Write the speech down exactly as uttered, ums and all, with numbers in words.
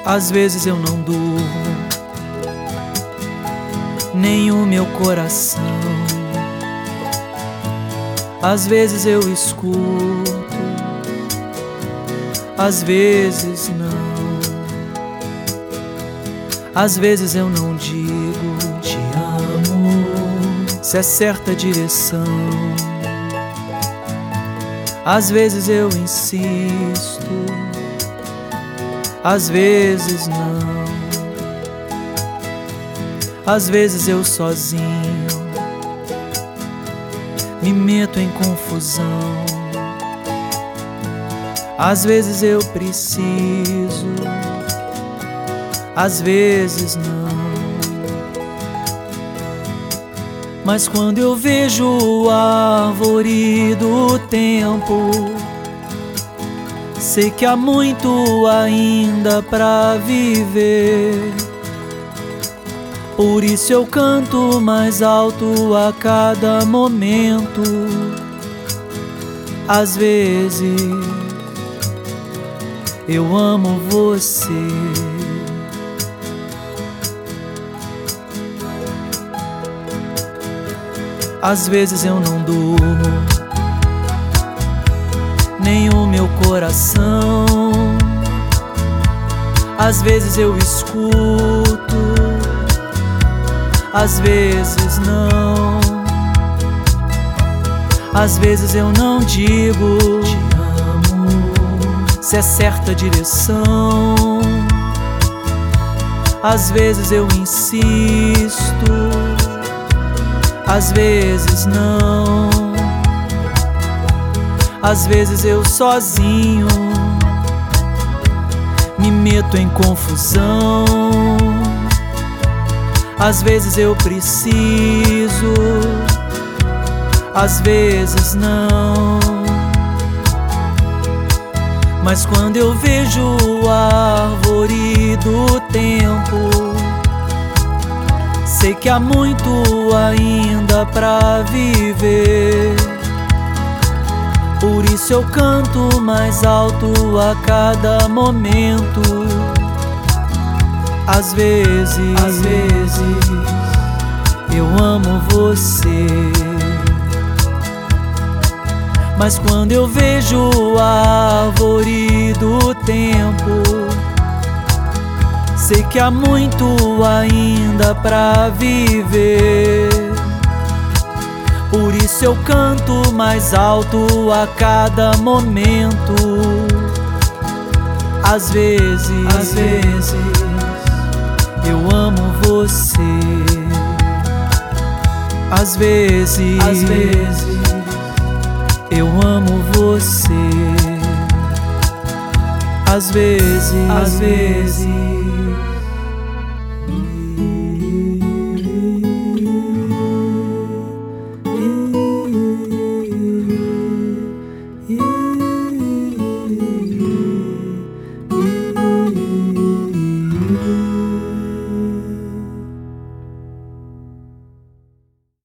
Às vezes eu não durmo, nem o meu coração. Às vezes eu escuto, às vezes não. Às vezes eu não digo te amo, se é certa direção. Às vezes eu insisto, às vezes não. Às vezes eu sozinho me meto em confusão. Às vezes eu preciso, às vezes não. Mas quando eu vejo a árvore do tempo, sei que há muito ainda pra viver. Por isso eu canto mais alto a cada momento. Às vezes eu amo você. Às vezes eu não durmo, nem o meu coração. Às vezes eu escuto, às vezes não. Às vezes eu não digo te amo, se é certa direção. Às vezes eu insisto, às vezes não. Às vezes eu sozinho me meto em confusão. Às vezes eu preciso, às vezes não. Mas quando eu vejo a árvore do tempo, sei que há muito ainda pra viver. Por isso eu canto mais alto a cada momento. Às vezes, às vezes eu amo você. Mas quando eu vejo a árvore do tempo, sei que há muito ainda pra viver. Por isso eu canto mais alto a cada momento. Às vezes, às vezes eu amo você. Às vezes, às vezes eu amo você. Às vezes, às vezes